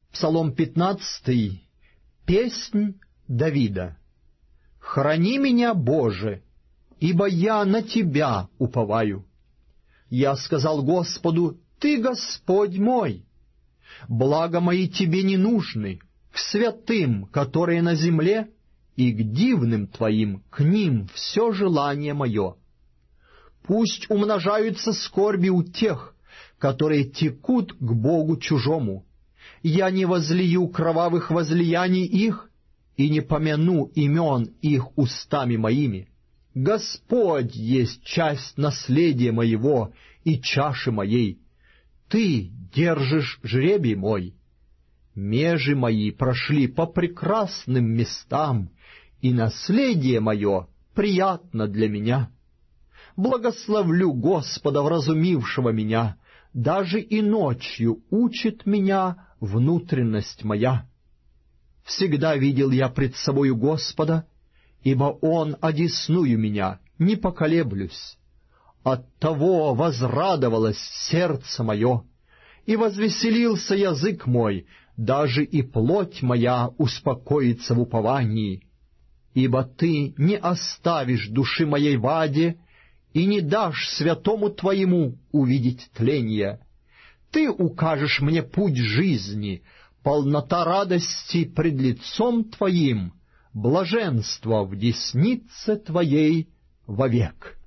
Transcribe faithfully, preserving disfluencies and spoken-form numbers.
Псалом пятнадцатый. Песнь Давида. «Храни меня, Боже, ибо я на Тебя уповаю. Я сказал Господу: Ты Господь мой. Благо мои Тебе не нужны, к святым, которые на земле, и к дивным Твоим, к ним все желание мое. Пусть умножаются скорби у тех, которые текут к Богу чужому. Я не возлию кровавых возлияний их и не помяну имен их устами моими. Господь есть часть наследия моего и чаши моей. Ты держишь жребий мой. Межи мои прошли по прекрасным местам, и наследие мое приятно для меня. Благословлю Господа, вразумившего меня, даже и ночью учит меня внутренность моя. Всегда видел я пред собою Господа, ибо Он одесную меня, не поколеблюсь. Оттого возрадовалось сердце мое, и возвеселился язык мой, даже и плоть моя успокоится в уповании. Ибо Ты не оставишь души моей в аде, и не дашь святому Твоему увидеть тление. Ты укажешь мне путь жизни, полнота радости пред лицом Твоим, блаженство в деснице Твоей вовек».